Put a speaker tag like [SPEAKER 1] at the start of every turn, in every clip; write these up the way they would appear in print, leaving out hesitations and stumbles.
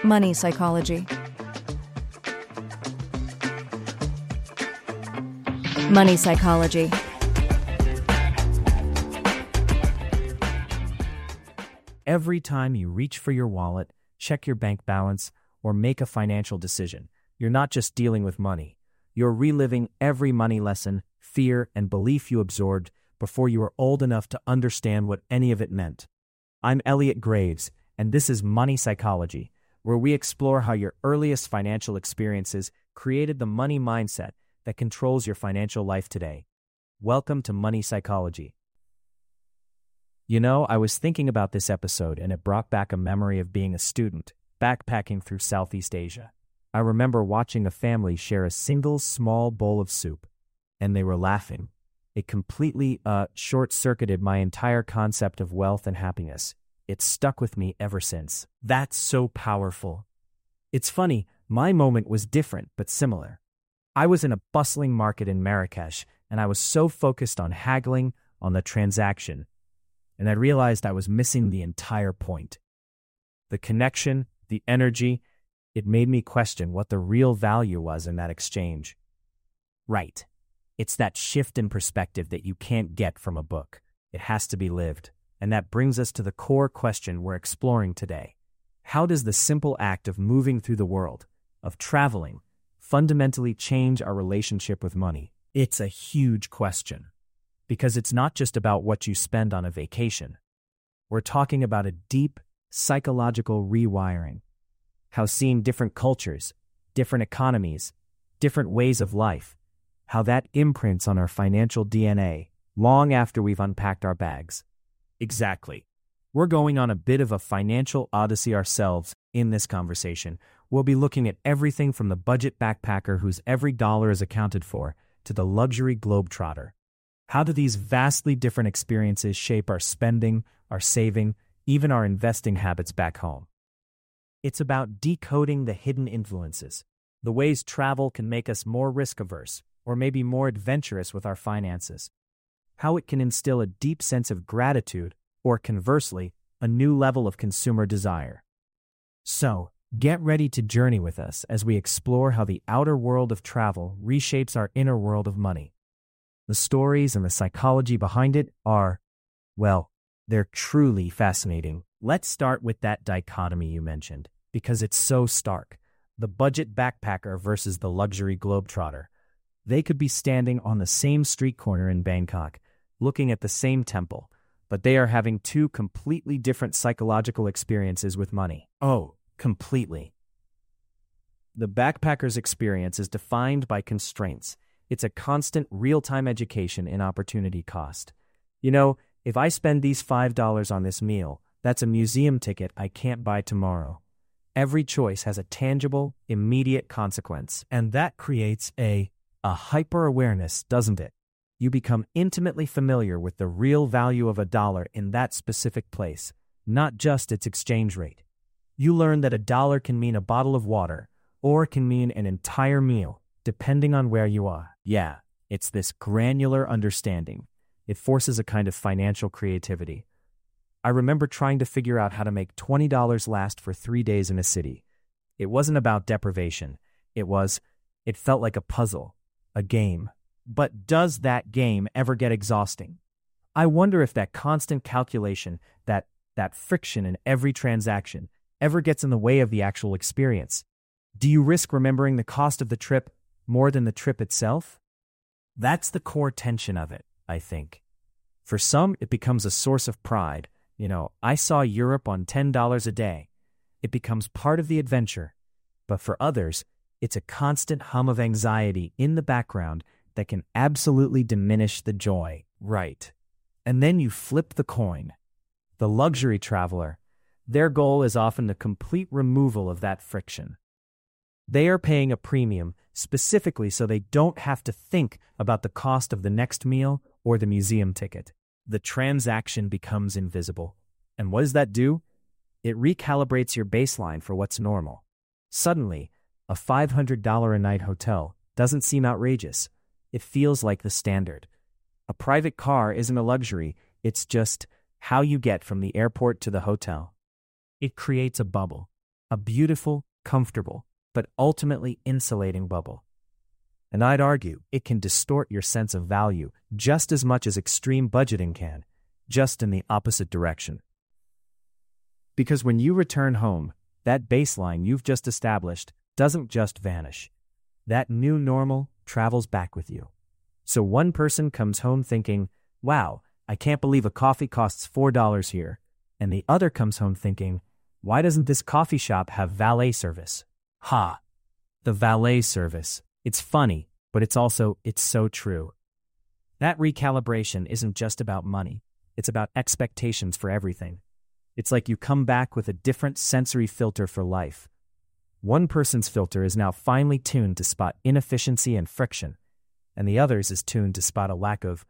[SPEAKER 1] Money psychology. Money psychology.
[SPEAKER 2] Every time you reach for your wallet, check your bank balance, or make a financial decision, you're not just dealing with money. You're reliving every money lesson, fear, and belief you absorbed before you were old enough to understand what any of it meant. I'm Elliot Graves, and this is Money Psychology, where we explore how your earliest financial experiences created the money mindset that controls your financial life today. Welcome to Money Psychology. You know, I was thinking about this episode and it brought back a memory of being a student, backpacking through Southeast Asia. I remember watching a family share a single small bowl of soup, and they were laughing. It completely short-circuited my entire concept of wealth and happiness. It's stuck with me ever since. That's so powerful. It's funny, my moment was different but similar. I was in a bustling market in Marrakesh, and I was so focused on haggling on the transaction, and I realized I was missing the entire point. The connection, the energy, it made me question what the real value was in that exchange. Right. It's that shift in perspective that you can't get from a book. It has to be lived. And that brings us to the core question we're exploring today. How does the simple act of moving through the world, of traveling, fundamentally change our relationship with money? It's a huge question. Because it's not just about what you spend on a vacation. We're talking about a deep psychological rewiring. How seeing different cultures, different economies, different ways of life, how that imprints on our financial DNA long after we've unpacked our bags. Exactly. We're going on a bit of a financial odyssey ourselves in this conversation. We'll be looking at everything from the budget backpacker whose every dollar is accounted for to the luxury globetrotter. How do these vastly different experiences shape our spending, our saving, even our investing habits back home? It's about decoding the hidden influences, the ways travel can make us more risk-averse or maybe more adventurous with our finances. How it can instill a deep sense of gratitude or, conversely, a new level of consumer desire. So, get ready to journey with us as we explore how the outer world of travel reshapes our inner world of money. The stories and the psychology behind it are, well, they're truly fascinating. Let's start with that dichotomy you mentioned, because it's so stark. The budget backpacker versus the luxury globetrotter. They could be standing on the same street corner in Bangkok, looking at the same temple, but they are having two completely different psychological experiences with money. Oh, completely. The backpacker's experience is defined by constraints. It's a constant real-time education in opportunity cost. You know, if I spend these $5 on this meal, that's a museum ticket I can't buy tomorrow. Every choice has a tangible, immediate consequence, and that creates a hyper-awareness, doesn't it? You become intimately familiar with the real value of a dollar in that specific place, not just its exchange rate. You learn that a dollar can mean a bottle of water, or can mean an entire meal, depending on where you are. Yeah, it's this granular understanding. It forces a kind of financial creativity. I remember trying to figure out how to make $20 last for 3 days in a city. It wasn't about deprivation. It felt like a puzzle, a game. But does that game ever get exhausting? I wonder if that constant calculation, that friction in every transaction, ever gets in the way of the actual experience. Do you risk remembering the cost of the trip more than the trip itself? That's the core tension of it, I think. For some, it becomes a source of pride. You know, I saw Europe on $10 a day. It becomes part of the adventure. But for others, it's a constant hum of anxiety in the background that can absolutely diminish the joy. Right. And then you flip the coin. The luxury traveler, their goal is often the complete removal of that friction. They are paying a premium specifically so they don't have to think about the cost of the next meal or the museum ticket. The transaction becomes invisible. And what does that do? It recalibrates your baseline for what's normal. Suddenly, a $500 a night hotel doesn't seem outrageous. It feels like the standard. A private car isn't a luxury, it's just how you get from the airport to the hotel. It creates a bubble a beautiful, comfortable, but ultimately insulating bubble. And I'd argue it can distort your sense of value just as much as extreme budgeting can, just in the opposite direction. Because when you return home, that baseline you've just established doesn't just vanish. That new normal travels back with you. So one person comes home thinking, wow, I can't believe a coffee costs $4 here. And the other comes home thinking, why doesn't this coffee shop have valet service? Ha! The valet service. It's funny, but it's so true. That recalibration isn't just about money. It's about expectations for everything. It's like you come back with a different sensory filter for life. One person's filter is now finely tuned to spot inefficiency and friction, and the other's is tuned to spot a lack of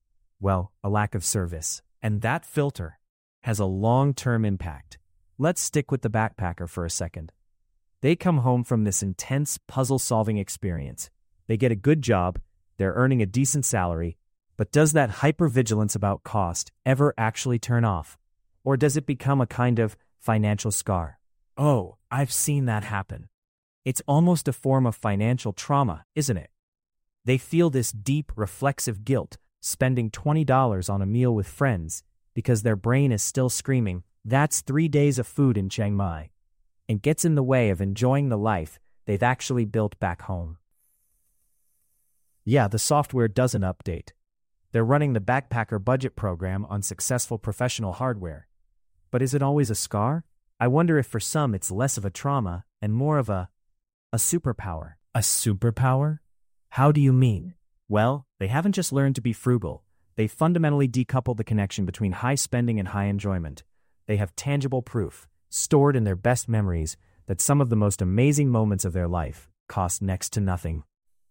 [SPEAKER 2] service. And that filter has a long-term impact. Let's stick with the backpacker for a second. They come home from this intense puzzle-solving experience. They get a good job, they're earning a decent salary, but does that hypervigilance about cost ever actually turn off? Or does it become a kind of financial scar? Oh, I've seen that happen. It's almost a form of financial trauma, isn't it? They feel this deep, reflexive guilt spending $20 on a meal with friends because their brain is still screaming, that's 3 days of food in Chiang Mai, and gets in the way of enjoying the life they've actually built back home. Yeah, the software doesn't update. They're running the backpacker budget program on successful professional hardware. But is it always a scar? I wonder if for some it's less of a trauma and more of a superpower. A superpower? How do you mean? Well, they haven't just learned to be frugal. They fundamentally decoupled the connection between high spending and high enjoyment. They have tangible proof, stored in their best memories, that some of the most amazing moments of their life cost next to nothing.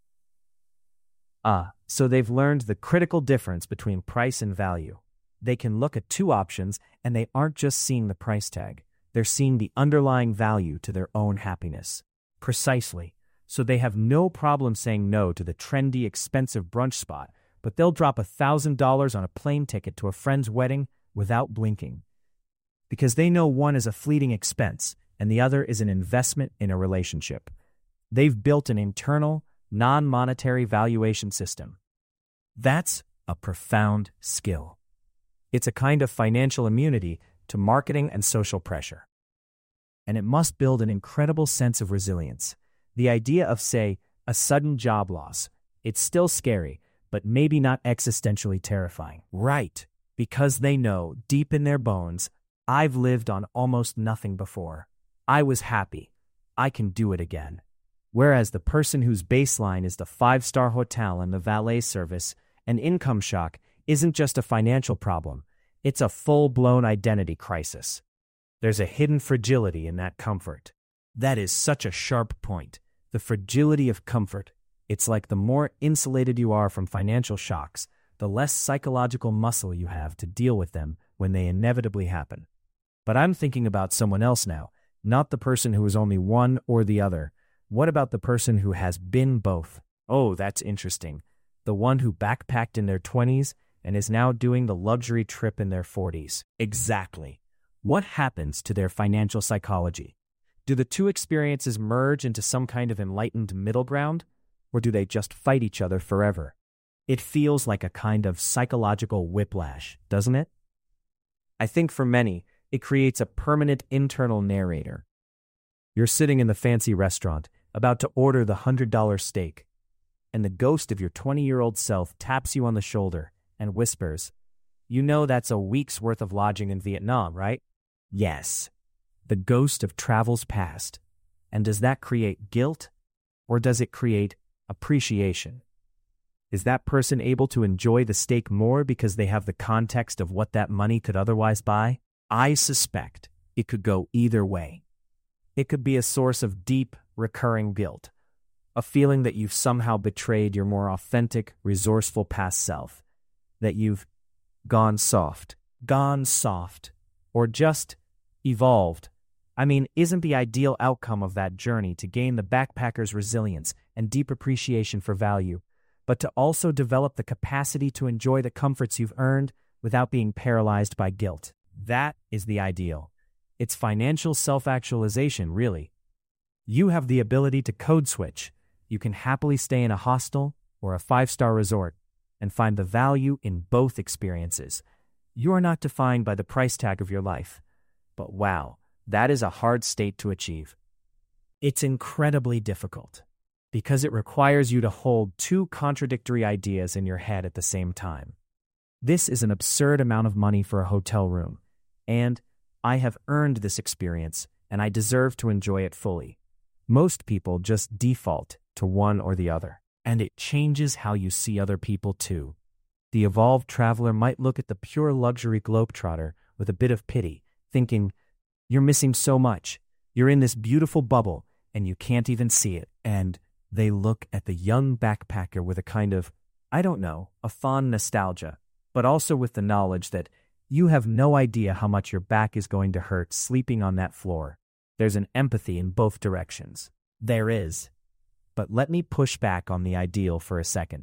[SPEAKER 2] So they've learned the critical difference between price and value. They can look at two options and they aren't just seeing the price tag. They're seeing the underlying value to their own happiness. Precisely. So they have no problem saying no to the trendy, expensive brunch spot, but they'll drop $1,000 on a plane ticket to a friend's wedding without blinking. Because they know one is a fleeting expense and the other is an investment in a relationship. They've built an internal, non-monetary valuation system. That's a profound skill. It's a kind of financial immunity to marketing and social pressure. And it must build an incredible sense of resilience. The idea of, say, a sudden job loss, it's still scary, but maybe not existentially terrifying. Right, because they know, deep in their bones, I've lived on almost nothing before. I was happy. I can do it again. Whereas the person whose baseline is the 5-star hotel and the valet service, an income shock isn't just a financial problem, it's a full-blown identity crisis. There's a hidden fragility in that comfort. That is such a sharp point. The fragility of comfort. It's like the more insulated you are from financial shocks, the less psychological muscle you have to deal with them when they inevitably happen. But I'm thinking about someone else now, not the person who is only one or the other. What about the person who has been both? Oh, that's interesting. The one who backpacked in their 20s and is now doing the luxury trip in their 40s. Exactly. What happens to their financial psychology? Do the two experiences merge into some kind of enlightened middle ground, or do they just fight each other forever? It feels like a kind of psychological whiplash, doesn't it? I think for many, it creates a permanent internal narrator. You're sitting in the fancy restaurant, about to order the $100 steak, and the ghost of your 20-year-old self taps you on the shoulder and whispers, "You know that's a week's worth of lodging in Vietnam, right?" Yes. The ghost of travels past. And does that create guilt, or does it create appreciation? Is that person able to enjoy the steak more because they have the context of what that money could otherwise buy? I suspect it could go either way. It could be a source of deep, recurring guilt, a feeling that you've somehow betrayed your more authentic, resourceful past self, that you've gone soft, or just evolved. I mean, isn't the ideal outcome of that journey to gain the backpacker's resilience and deep appreciation for value, but to also develop the capacity to enjoy the comforts you've earned without being paralyzed by guilt? That is the ideal. It's financial self-actualization, really. You have the ability to code switch. You can happily stay in a hostel or a 5-star resort and find the value in both experiences. You are not defined by the price tag of your life. But wow, that is a hard state to achieve. It's incredibly difficult because it requires you to hold two contradictory ideas in your head at the same time. This is an absurd amount of money for a hotel room, and I have earned this experience, and I deserve to enjoy it fully. Most people just default to one or the other, and it changes how you see other people too. The evolved traveler might look at the pure luxury globetrotter with a bit of pity, thinking, "You're missing so much. You're in this beautiful bubble, and you can't even see it." And they look at the young backpacker with a kind of, a fond nostalgia, but also with the knowledge that you have no idea how much your back is going to hurt sleeping on that floor. There's an empathy in both directions. There is. But let me push back on the ideal for a second.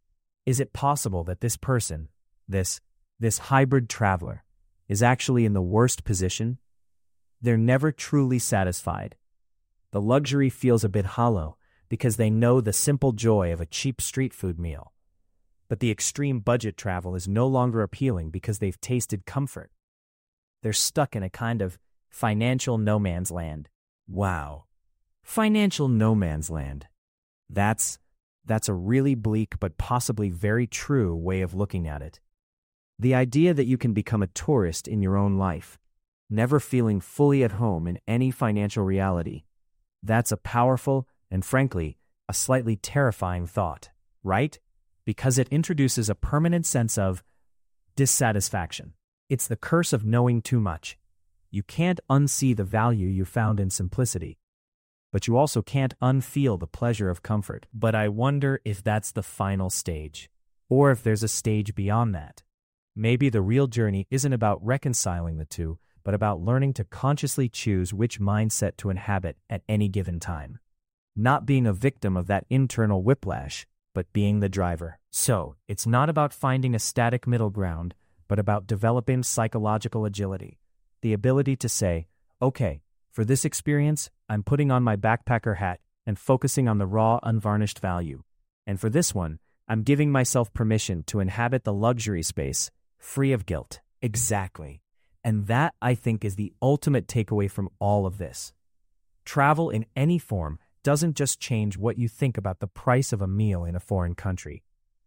[SPEAKER 2] Is it possible that this person, this hybrid traveler, is actually in the worst position? They're never truly satisfied. The luxury feels a bit hollow because they know the simple joy of a cheap street food meal. But the extreme budget travel is no longer appealing because they've tasted comfort. They're stuck in a kind of financial no man's land. Wow. Financial no man's land. That's a really bleak but possibly very true way of looking at it. The idea that you can become a tourist in your own life, never feeling fully at home in any financial reality, that's a powerful and, frankly, a slightly terrifying thought, right? Because it introduces a permanent sense of dissatisfaction. It's the curse of knowing too much. You can't unsee the value you found in simplicity, but you also can't unfeel the pleasure of comfort. But I wonder if that's the final stage, or if there's a stage beyond that. Maybe the real journey isn't about reconciling the two, but about learning to consciously choose which mindset to inhabit at any given time. Not being a victim of that internal whiplash, but being the driver. So, it's not about finding a static middle ground, but about developing psychological agility. The ability to say, okay, for this experience, I'm putting on my backpacker hat and focusing on the raw, unvarnished value. And for this one, I'm giving myself permission to inhabit the luxury space, free of guilt. Exactly. And that, I think, is the ultimate takeaway from all of this. Travel in any form doesn't just change what you think about the price of a meal in a foreign country.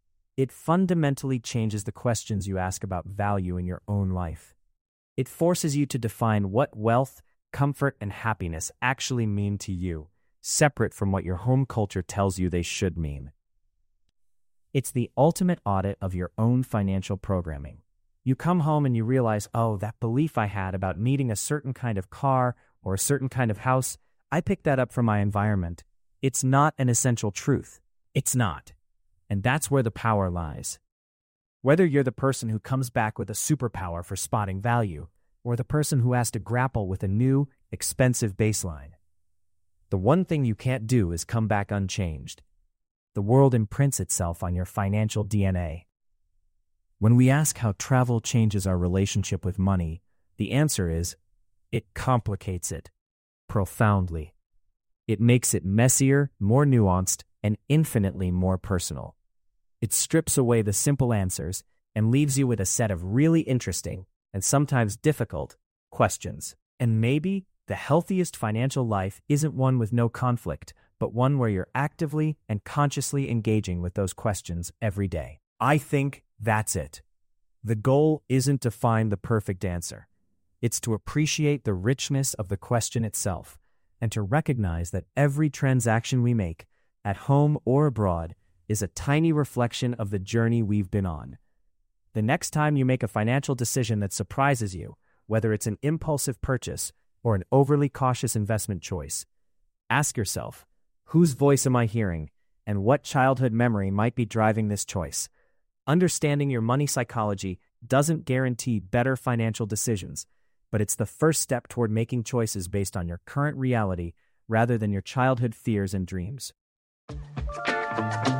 [SPEAKER 2] It fundamentally changes the questions you ask about value in your own life. It forces you to define what wealth, comfort, and happiness actually mean to you, separate from what your home culture tells you they should mean. It's the ultimate audit of your own financial programming. You come home and you realize, oh, that belief I had about needing a certain kind of car or a certain kind of house, I picked that up from my environment. It's not an essential truth. It's not. And that's where the power lies. Whether you're the person who comes back with a superpower for spotting value, or the person who has to grapple with a new, expensive baseline, the one thing you can't do is come back unchanged. The world imprints itself on your financial DNA. When we ask how travel changes our relationship with money, the answer is, it complicates it. Profoundly. It makes it messier, more nuanced, and infinitely more personal. It strips away the simple answers and leaves you with a set of really interesting, and sometimes difficult, questions. And maybe the healthiest financial life isn't one with no conflict, but one where you're actively and consciously engaging with those questions every day. I think that's it. The goal isn't to find the perfect answer. It's to appreciate the richness of the question itself, and to recognize that every transaction we make, at home or abroad, is a tiny reflection of the journey we've been on. The next time you make a financial decision that surprises you, whether it's an impulsive purchase or an overly cautious investment choice, ask yourself, whose voice am I hearing, and what childhood memory might be driving this choice? Understanding your money psychology doesn't guarantee better financial decisions, but it's the first step toward making choices based on your current reality rather than your childhood fears and dreams.